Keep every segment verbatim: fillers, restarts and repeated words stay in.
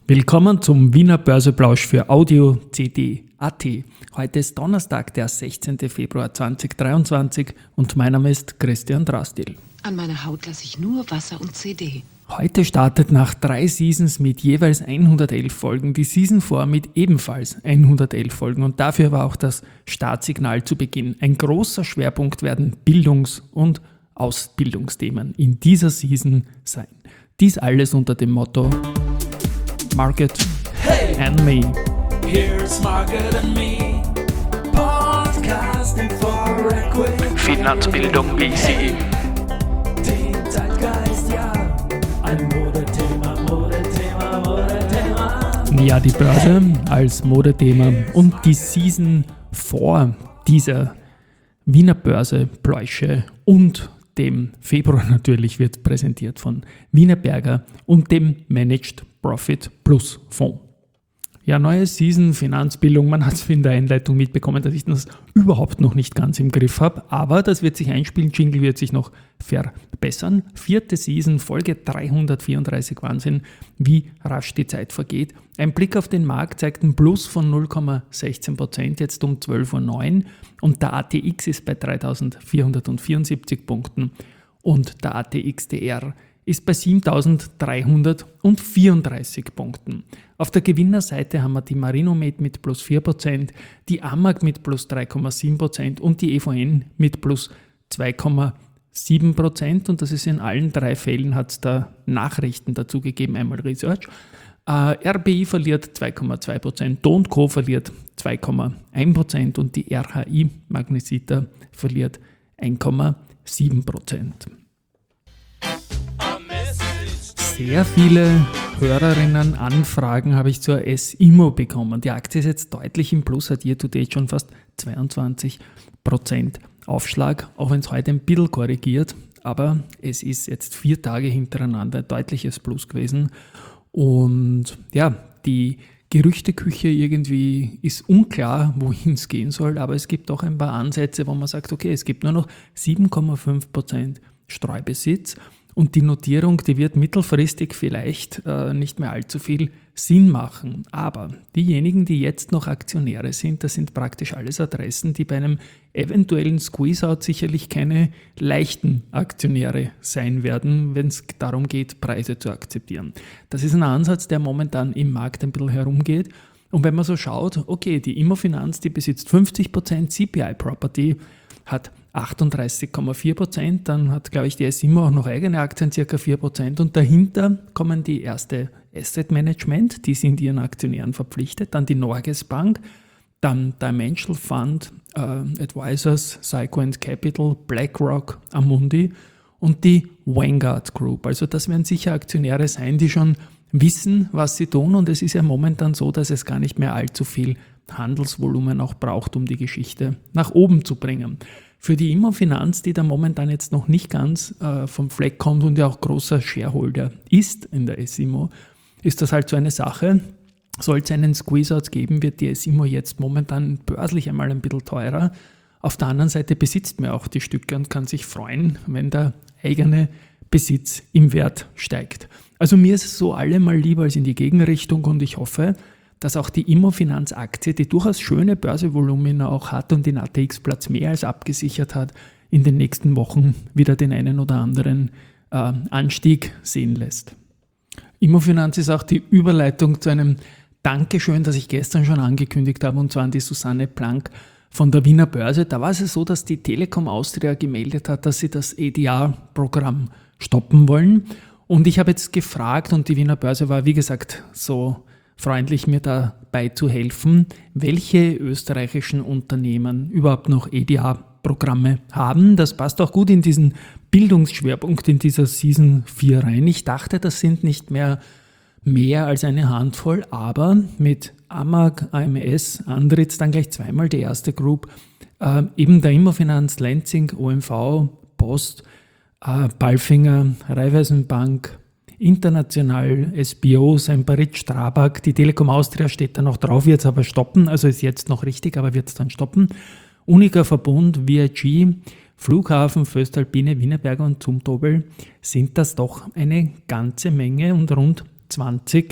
Willkommen zum Wiener Börseplausch für Audio C D Punkt A T. Heute ist Donnerstag, der sechzehnten Februar zweitausenddreiundzwanzig und mein Name ist Christian Drastil. An meiner Haut lasse ich nur Wasser und C D. Heute startet nach drei Seasons mit jeweils hundertelf Folgen die Season vier mit ebenfalls hundertelf Folgen und dafür war auch das Startsignal zu Beginn. Ein großer Schwerpunkt werden Bildungs- und Ausbildungsthemen in dieser Season sein. Dies alles unter dem Motto Market Hey, and Me. here's Market and Me, podcasting for Equity. Finanzbildung wie sie. Den Zeitgeist, ja, ein Modethema, Modethema, Modethema. Ja, die Börse als Modethema und die Season vier dieser Wiener Börsepläusche und dem Februar natürlich wird präsentiert von Wienerberger und dem Managed Profit Plus Fonds. Ja, neue Season, Finanzbildung, man hat es in der Einleitung mitbekommen, dass ich das überhaupt noch nicht ganz im Griff habe, aber das wird sich einspielen, Jingle wird sich noch verbessern. Vierte Season, Folge dreihundertvierunddreißig, Wahnsinn, wie rasch die Zeit vergeht. Ein Blick auf den Markt zeigt einen Plus von null Komma sechzehn Prozent, jetzt um zwölf Uhr neun und der A T X ist bei dreitausendvierhundertvierundsiebzig Punkten und der A T X T R ist bei siebentausenddreihundertvierunddreißig Punkten. Auf der Gewinnerseite haben wir die Marinomed mit plus vier Prozent, die Amag mit plus drei Komma sieben Prozent und die E V N mit plus zwei Komma sieben Prozent. Und das ist in allen drei Fällen, hat es da Nachrichten dazu gegeben, einmal Research. Äh, R B I verliert zwei Komma zwei Prozent, Do und Co. verliert zwei Komma eins Prozent und die R H I Magnesita verliert eins Komma sieben Prozent. Sehr viele Hörerinnen Anfragen habe ich zur S I M O bekommen. Die Aktie ist jetzt deutlich im Plus, hat year to date schon fast zweiundzwanzig Prozent Aufschlag, auch wenn es heute ein bisschen korrigiert, aber es ist jetzt vier Tage hintereinander ein deutliches Plus gewesen. Und ja, die Gerüchteküche irgendwie ist unklar, wohin es gehen soll, aber es gibt auch ein paar Ansätze, wo man sagt, okay, es gibt nur noch sieben Komma fünf Prozent Streubesitz. Und die Notierung, die wird mittelfristig vielleicht äh, nicht mehr allzu viel Sinn machen. Aber diejenigen, die jetzt noch Aktionäre sind, das sind praktisch alles Adressen, die bei einem eventuellen Squeeze-Out sicherlich keine leichten Aktionäre sein werden, wenn es darum geht, Preise zu akzeptieren. Das ist ein Ansatz, der momentan im Markt ein bisschen herumgeht. Und wenn man so schaut, okay, die Immofinanz, die besitzt fünfzig Prozent, C P I Property hat achtunddreißig Komma vier Prozent, dann hat, glaube ich, die S I M O auch noch eigene Aktien, ca. vier Prozent und dahinter kommen die erste Asset Management, die sind ihren Aktionären verpflichtet, dann die Norges Bank, dann Dimensional Fund, äh, Advisors, Sequent Capital, BlackRock, Amundi und die Vanguard Group. Also das werden sicher Aktionäre sein, die schon wissen, was sie tun und es ist ja momentan so, dass es gar nicht mehr allzu viel Handelsvolumen auch braucht, um die Geschichte nach oben zu bringen. Für die Immofinanz, die da momentan jetzt noch nicht ganz äh, vom Fleck kommt und ja auch großer Shareholder ist in der S I M O, ist das halt so eine Sache. Soll es einen Squeeze-Out geben, wird die S I M O jetzt momentan börslich einmal ein bisschen teurer. Auf der anderen Seite besitzt man auch die Stücke und kann sich freuen, wenn der eigene Besitz im Wert steigt. Also mir ist es so allemal lieber als in die Gegenrichtung und ich hoffe, dass auch die Immofinanz-Aktie, die durchaus schöne Börsevolumina auch hat und den A T X-Platz mehr als abgesichert hat, in den nächsten Wochen wieder den einen oder anderen äh, Anstieg sehen lässt. Immofinanz ist auch die Überleitung zu einem Dankeschön, das ich gestern schon angekündigt habe, und zwar an die Susanne Planck von der Wiener Börse. Da war es so, dass die Telekom Austria gemeldet hat, dass sie das A D R-Programm stoppen wollen. Und ich habe jetzt gefragt, und die Wiener Börse war, wie gesagt, so freundlich, mir dabei zu helfen, welche österreichischen Unternehmen überhaupt noch A D R-Programme haben. Das passt auch gut in diesen Bildungsschwerpunkt in dieser Season vier rein. Ich dachte, das sind nicht mehr mehr als eine Handvoll, aber mit Amag, A M S, Andritz, dann gleich zweimal die erste Group, äh, eben der Immofinanz, Lenzing, O M V, Post, äh, Palfinger, Raiffeisenbank, International, S B O, Semperit, Strabag, die Telekom Austria steht da noch drauf, wird es aber stoppen, also ist jetzt noch richtig, aber wird es dann stoppen. Unica Verbund, V I G, Flughafen, Föstalpine, Wienerberger und Zumtobel sind das doch eine ganze Menge und rund zwanzig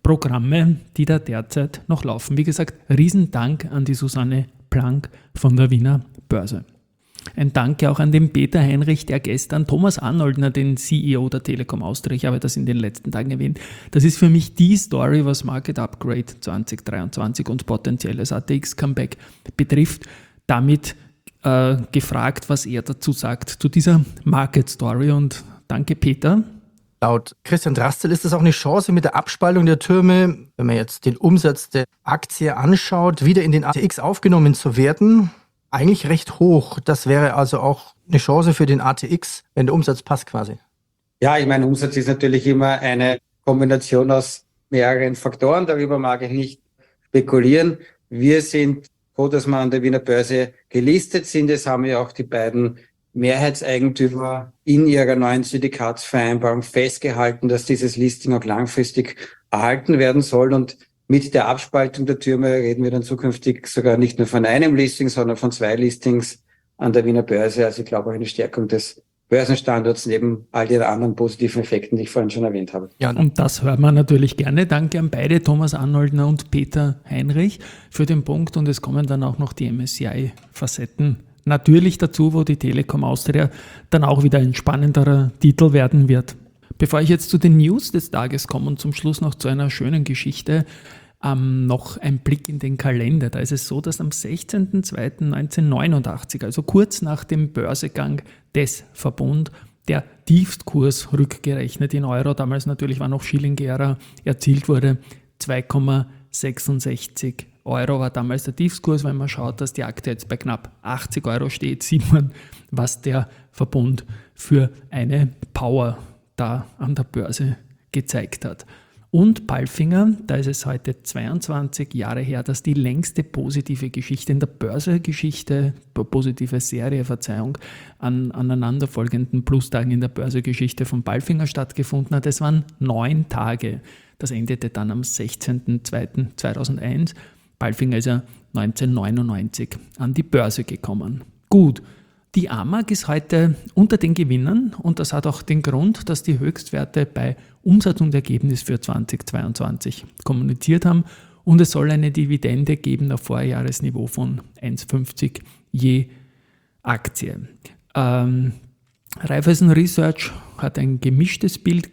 Programme, die da derzeit noch laufen. Wie gesagt, Riesendank an die Susanne Planck von der Wiener Börse. Ein Danke auch an den Peter Heinrich, der gestern Thomas Arnoldner, den C E O der Telekom Austria, ich habe das in den letzten Tagen erwähnt, das ist für mich die Story, was Market Upgrade zwanzig dreiundzwanzig und potenzielles A T X-Comeback betrifft. Damit äh, gefragt, was er dazu sagt, zu dieser Market Story. Und danke, Peter. Laut Christian Drastel ist es auch eine Chance mit der Abspaltung der Türme, wenn man jetzt den Umsatz der Aktie anschaut, wieder in den A T X aufgenommen zu werden. Eigentlich recht hoch. Das wäre also auch eine Chance für den A T X, wenn der Umsatz passt quasi. Ja, ich meine, Umsatz ist natürlich immer eine Kombination aus mehreren Faktoren. Darüber mag ich nicht spekulieren. Wir sind froh, dass wir an der Wiener Börse gelistet sind. Es haben ja auch die beiden Mehrheitseigentümer in ihrer neuen Syndikatsvereinbarung festgehalten, dass dieses Listing auch langfristig erhalten werden soll. Und mit der Abspaltung der Türme reden wir dann zukünftig sogar nicht nur von einem Listing, sondern von zwei Listings an der Wiener Börse. Also ich glaube auch eine Stärkung des Börsenstandorts neben all den anderen positiven Effekten, die ich vorhin schon erwähnt habe. Ja, und das hören wir natürlich gerne. Danke an beide, Thomas Arnoldner und Peter Heinrich, für den Punkt. Und es kommen dann auch noch die M S C I-Facetten natürlich dazu, wo die Telekom Austria dann auch wieder ein spannenderer Titel werden wird. Bevor ich jetzt zu den News des Tages komme und zum Schluss noch zu einer schönen Geschichte, ähm, noch ein Blick in den Kalender. Da ist es so, dass am sechzehnten zweiten neunzehnhundertneunundachtzig, also kurz nach dem Börsegang des Verbund, der Tiefstkurs rückgerechnet in Euro, damals natürlich war noch Schilling-Ära, erzielt wurde. zwei Komma sechsundsechzig Euro war damals der Tiefskurs. Wenn man schaut, dass die Aktie jetzt bei knapp achtzig Euro steht, sieht man, was der Verbund für eine Power da an der Börse gezeigt hat. Und Palfinger, da ist es heute zweiundzwanzig Jahre her, dass die längste positive Geschichte in der Börsegeschichte, positive Serie, Verzeihung, an aneinanderfolgenden Plustagen in der Börsegeschichte von Palfinger stattgefunden hat. Es waren neun Tage. Das endete dann am sechzehnten zweiten zweitausendeins. Palfinger ist ja neunzehnhundertneunundneunzig an die Börse gekommen. Gut. Die A M A G ist heute unter den Gewinnern und das hat auch den Grund, dass die Höchstwerte bei Umsatz und Ergebnis für zweitausendzweiundzwanzig kommuniziert haben und es soll eine Dividende geben auf Vorjahresniveau von eins Komma fünfzig je Aktie. Ähm, Raiffeisen Research hat ein gemischtes Bild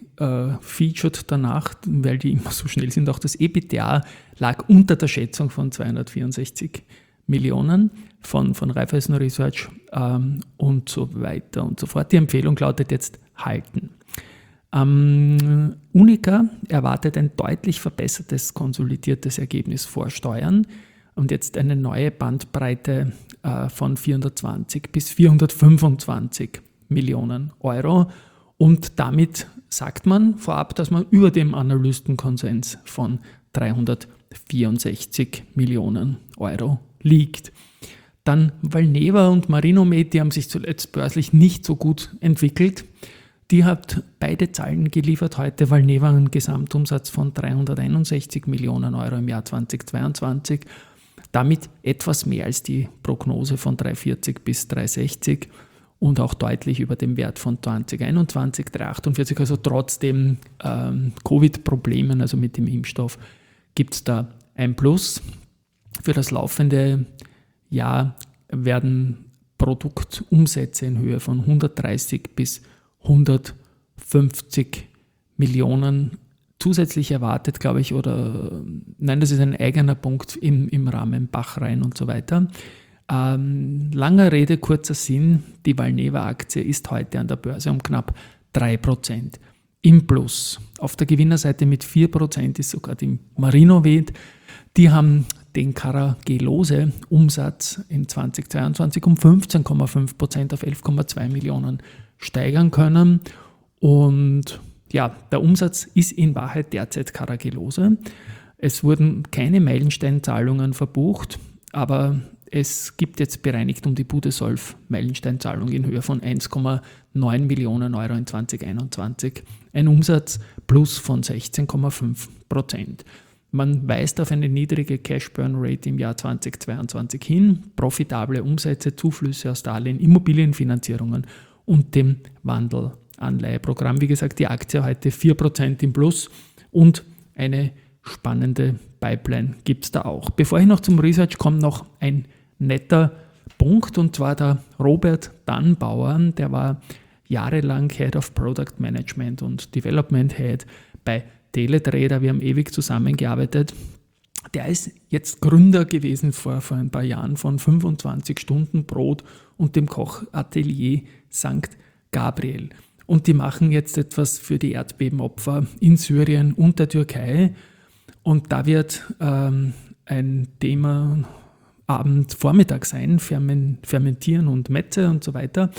gefeatured danach, weil die immer so schnell sind. Auch das EBITDA lag unter der Schätzung von zweihundertvierundsechzig Millionen von, von Raiffeisen Research ähm, und so weiter und so fort. Die Empfehlung lautet jetzt halten. Ähm, Unica erwartet ein deutlich verbessertes, konsolidiertes Ergebnis vor Steuern und jetzt eine neue Bandbreite äh, von vierhundertzwanzig bis vierhundertfünfundzwanzig Millionen Euro und damit sagt man vorab, dass man über dem Analystenkonsens von dreihundertvierundsechzig Millionen Euro liegt. Dann Valneva und Marinomed, die haben sich zuletzt börslich nicht so gut entwickelt. Die hat beide Zahlen geliefert heute. Valneva einen Gesamtumsatz von dreihunderteinundsechzig Millionen Euro im Jahr zweitausendzweiundzwanzig. Damit etwas mehr als die Prognose von dreihundertvierzig bis dreihundertsechzig und auch deutlich über dem Wert von zweitausendeinundzwanzig, dreihundertachtundvierzig. Also trotzdem ähm, Covid-Problemen, also mit dem Impfstoff, gibt es da ein Plus. Für das laufende Jahr werden Produktumsätze in Höhe von hundertdreißig bis hundertfünfzig Millionen zusätzlich erwartet, glaube ich, oder nein, das ist ein eigener Punkt im, im Rahmen Bachrhein und so weiter. Ähm, langer Rede, kurzer Sinn, die Valneva-Aktie ist heute an der Börse um knapp drei Prozent im Plus. Auf der Gewinnerseite mit vier Prozent ist sogar die Marinomed. Die haben den Carragelose-Umsatz in zweitausendzweiundzwanzig um fünfzehn Komma fünf Prozent auf elf Komma zwei Millionen steigern können. Und ja, der Umsatz ist in Wahrheit derzeit Carragelose. Es wurden keine Meilensteinzahlungen verbucht, aber es gibt jetzt bereinigt um die Budesolv Meilensteinzahlung in Höhe von eins Komma neun Millionen Euro in zweitausendeinundzwanzig. Ein Umsatz plus von sechzehn Komma fünf Prozent. Man weist auf eine niedrige Cash-Burn-Rate im Jahr zweitausendzweiundzwanzig hin, profitable Umsätze, Zuflüsse aus Darlehen, Immobilienfinanzierungen und dem Wandelanleiheprogramm. Wie gesagt, die Aktie heute vier Prozent im Plus und eine spannende Pipeline gibt es da auch. Bevor ich noch zum Research komme, noch ein netter Punkt, und zwar der Robert Dannbauer, der war jahrelang Head of Product Management und Development Head bei Teletrader. Wir haben ewig zusammengearbeitet. Der ist jetzt Gründer gewesen vor, vor ein paar Jahren von fünfundzwanzig Stunden Brot und dem Kochatelier Sankt Gabriel. Und die machen jetzt etwas für die Erdbebenopfer in Syrien und der Türkei. Und da wird ähm, ein Thema Abend, Vormittag sein, Fermen, Fermentieren und Mette und so weiter.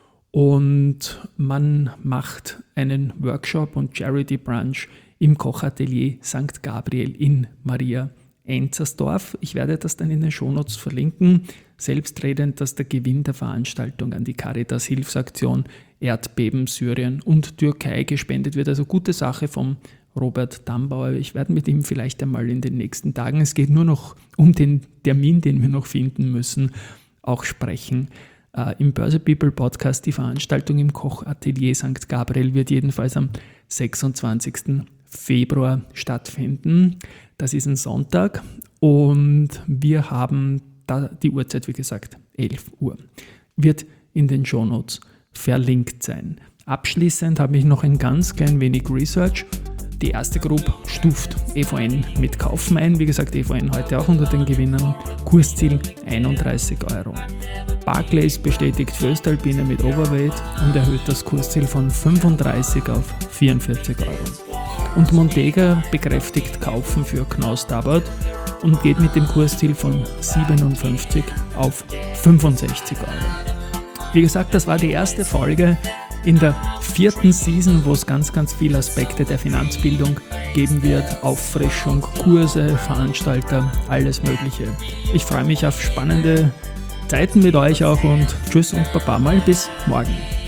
Und man macht einen Workshop und Charity Brunch im Kochatelier Sankt Gabriel in Maria Enzersdorf. Ich werde das dann in den Shownotes verlinken. Selbstredend, dass der Gewinn der Veranstaltung an die Caritas-Hilfsaktion Erdbeben Syrien und Türkei gespendet wird. Also gute Sache vom Robert Dannbauer. Ich werde mit ihm vielleicht einmal in den nächsten Tagen, es geht nur noch um den Termin, den wir noch finden müssen, auch sprechen. Äh, Im Börse People Podcast, die Veranstaltung im Kochatelier Sankt Gabriel wird jedenfalls am sechsundzwanzigsten Februar stattfinden. Das ist ein Sonntag und wir haben da die Uhrzeit, wie gesagt, elf Uhr. Wird in den Shownotes verlinkt sein. Abschließend habe ich noch ein ganz klein wenig Research. Die erste Gruppe stuft E V N mit Kaufen ein. Wie gesagt, E V N heute auch unter den Gewinnern. Kursziel einunddreißig Euro. Barclays bestätigt Voestalpine mit Overweight und erhöht das Kursziel von fünfunddreißig auf vierundvierzig Euro. Und Montega bekräftigt Kaufen für Knaus Tabbert und geht mit dem Kursziel von siebenundfünfzig auf fünfundsechzig Euro. Wie gesagt, das war die erste Folge in der vierten Season, wo es ganz, ganz viele Aspekte der Finanzbildung geben wird. Auffrischung, Kurse, Veranstalter, alles Mögliche. Ich freue mich auf spannende Zeiten mit euch auch und tschüss und baba mal bis morgen.